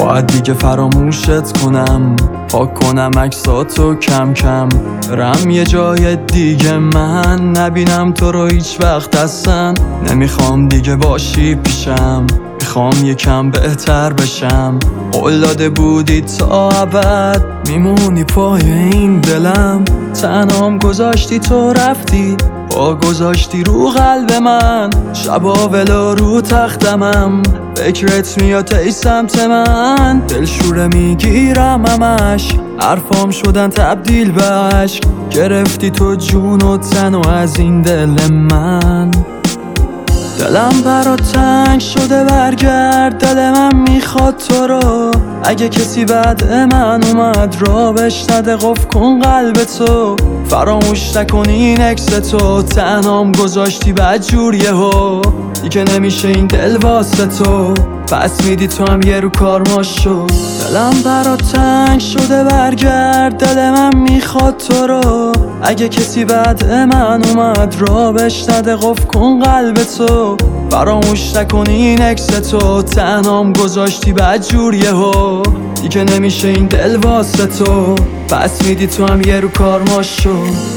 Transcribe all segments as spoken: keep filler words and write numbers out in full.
باید دیگه فراموشت کنم، پاک کنم عکساتو کم کم، برم یه جای دیگه من نبینم تو رو هیچ وقت اصلا. نمیخوام دیگه باشی پیشم، میخوام یکم بهتر بشم. قول داده بودی تا ابد میمونی پای این دلم، تنهام گذاشتی تو رفتی، پا گذاشتی رو قلب من. شبا ولو رو تختمم فکرت میاد ای سمت من، دلشوره میگیرم همش، حرفام شدن تبدیل به عشق. گرفتی تو جون و تن و از این دل من، دلم برات تنگ شده برگرد، دل من میخواد تو رو. اگه کسی بعد من اومد را بهش نده، قفل کن قلب تو، فراموش نکن این اکس تو. تنهام گذاشتی بدجور یهو، دیگه نمیشه این دل واسه تو، پس میدی تو هم یه رو کار ما شو. دلم برات تنگ شده برگرد، دل من میخواد تو رو. اگه کسی بعد من اومد را بهش نده، قفل کن قلب تو، فراموش نکن این اکس تو. تنهام گذاشتی بدجور یهو، دیگه نمیشه این دل واسه تو، پس میدی تو هم یه رو کار ما شو.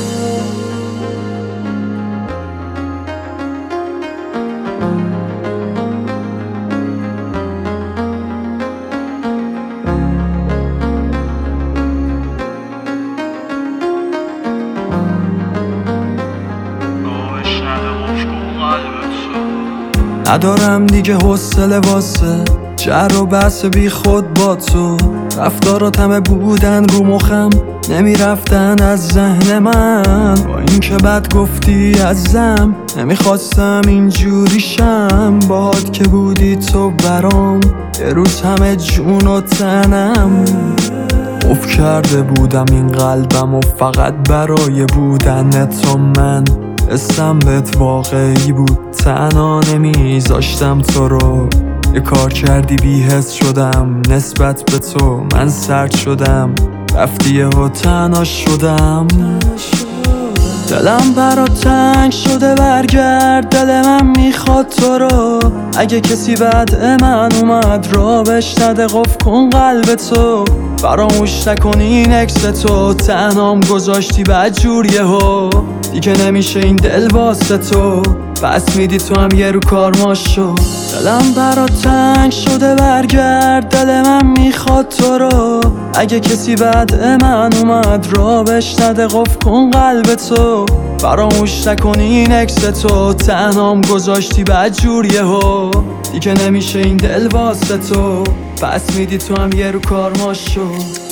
ندارم دیگه حوصله واسه جر و بحث بی خود با تو، رفتارات همه بودن رو مخم نمیرفتن از ذهن من. با این که بد گفتی ازم نمیخواستم اینجوری شم، باهات که بودی تو برام یه روز همه جون و تنم. اف کرده بودم این قلبم و فقط برای بودن تو من، اسم بهت واقعی بود، تنها نمیذاشتم تو رو. یه کار کردی بی‌حس شدم نسبت به تو، من سرد شدم رفتی و تنها شدم. دلم برات تنگ شده برگرد، دل من میخواد تو رو. اگه کسی بعد من اومد را بهش نده، قفل کن قلب تو، فراموش نکن این اکس تو. تنهام گذاشتی بدجور یهو، دیگه نمیشه این دل واسه تو، پس میدی تو هم یه رو کار ما شو. دلم برات تنگ شده برگرد، دل من میخواد تو رو. اگه کسی بعد من اومد را بهش نده، قفل کن قلب تو، فراموش نکن این اکس تو. تنهام گذاشتی بدجور یهو، دیگه نمیشه این دل واسه تو، پس میدی تو هم یه رو کار ما شو.